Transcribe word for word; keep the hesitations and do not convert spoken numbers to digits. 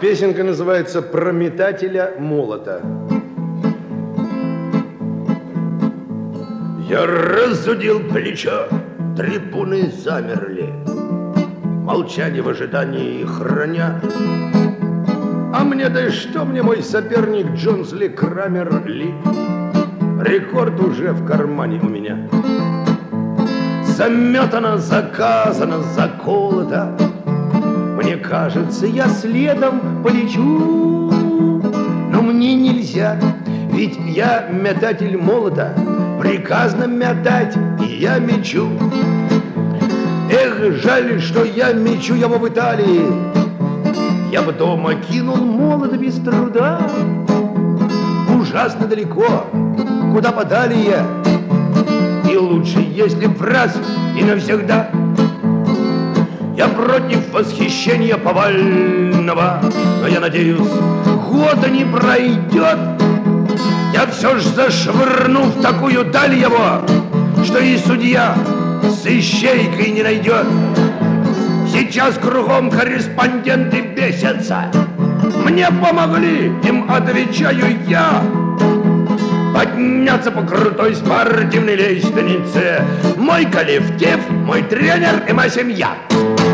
Песенка называется «Про метателя молота». Я разудил плечо, трибуны замерли, молчание в ожидании храня. А мне, да что мне мой соперник Джонсли Крамер Ли? Рекорд уже в кармане у меня. Заметано, заказано, заколото. Мне кажется, я следом полечу. Но мне нельзя, ведь я метатель молота. Приказано метать, и я мечу. Эх, жаль, что я мечу его в Италии. Я бы дома кинул молот без труда. Ужасно далеко, куда подалее. И лучше, если в раз и навсегда. Я против восхищения повального, но я надеюсь, года не пройдет. Я все ж зашвырну в такую даль его, что и судья с ищейкой не найдет. Сейчас кругом корреспонденты бесятся. Мне помогли, им отвечаю я, подняться по крутой спортивной лестнице. Мой коллектив, мой тренер и моя семья.